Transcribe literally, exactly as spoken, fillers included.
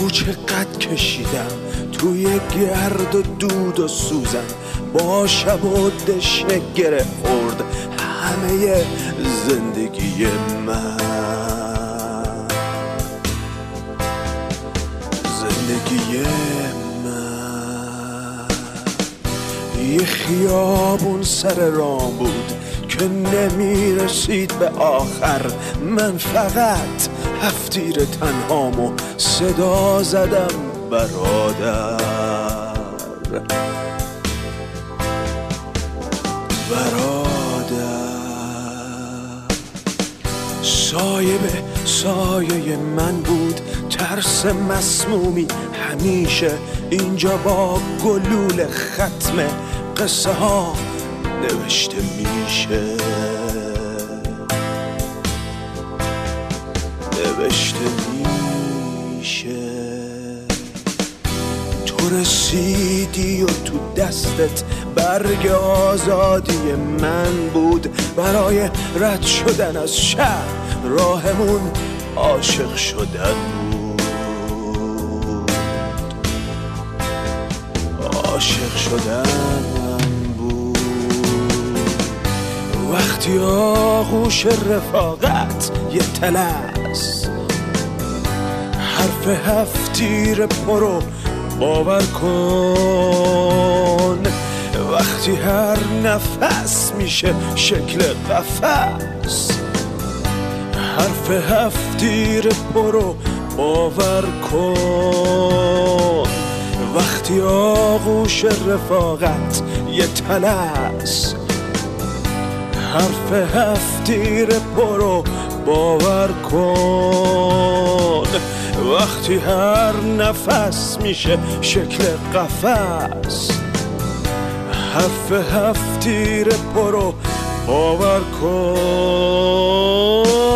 بگو چقدر کشیدم توی گرد و دود و سوزن، با شب و دشنه گره خورد همه زندگی من. زندگی من یه خیابون سر راه بود که نمی رسید به آخر. من فقط هفتیر تنهامو صدا زدم برادر برادر. سایه به سایه من بود، ترس مسمومی همیشه اینجا با گلول ختم قصه ها نوشته میشه نوشته میشه. تو رسیدی و تو دستت برگ آزادی من بود. برای رد شدن از شهر راهمون عاشق شدن بود، عاشق شدن بود. وقتی آغوش رفاقت یه تلس، حرف هفتیر پرو باور کن. وقتی هر نفس میشه شکل قفس، حرف هفتیر پرو باور کن. وقتی آغوش رفاقت یه تلس، حرف هفتیر پرو باور کن. وقتی هر نفس میشه شکل قفس، حرف هفتیر پرو باور کن.